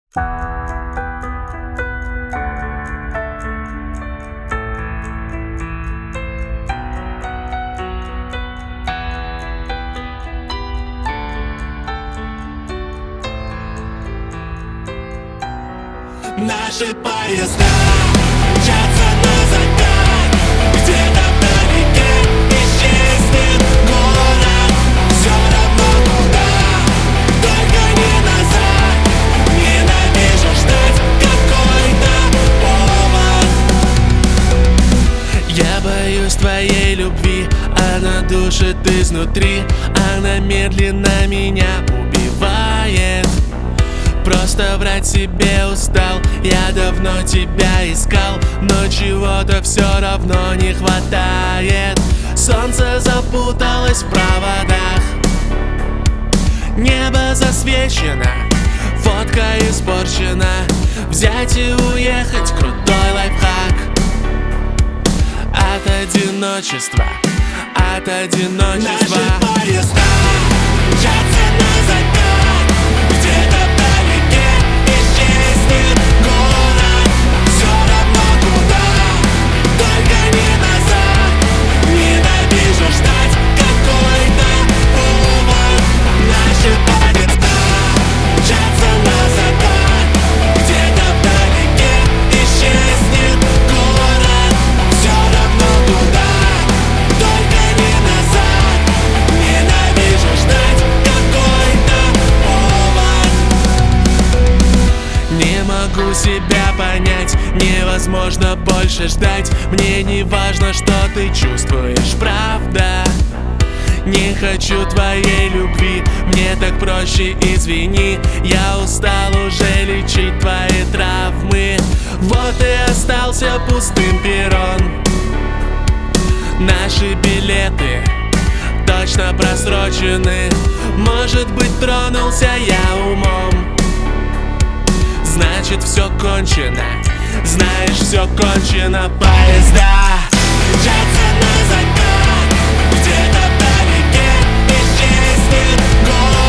Наши поезда мчатся на закат, где-то вдалеке исчезнет город. Все равно куда, только не назад. Ненавижу ждать какой-то повод. Я боюсь твоей любви, она душит изнутри, она медленно меня убивает. Просто врать себе устал, я давно тебя искал, но чего-то все равно не хватает. Солнце запуталось в проводах, небо засвечено, фотка испорчена. Взять и уехать — крутой лайфхак. От одиночества, от одиночества. Наши поезда мчатся на закат, где-то вдалеке исчезнет город. Все равно куда, только не назад. Ненавижу ждать какой-то повод. Наши поезда мчатся на закат, где-то вдалеке исчезнет город. Все равно куда, только не назад. Ненавижу ждать какой-то повод. Не могу себя понять, невозможно больше ждать. Мне не важно, что ты чувствуешь, правда. Не хочу твоей любви, мне так проще, извини. Я устал уже лечить твои травмы. Вот и остался пустым перрон. Наши билеты точно просрочены. Может быть, тронулся я умом. Значит, все кончено, знаешь, все кончено. Поезда Мчатся на закат, где-то вдалеке исчезнет город.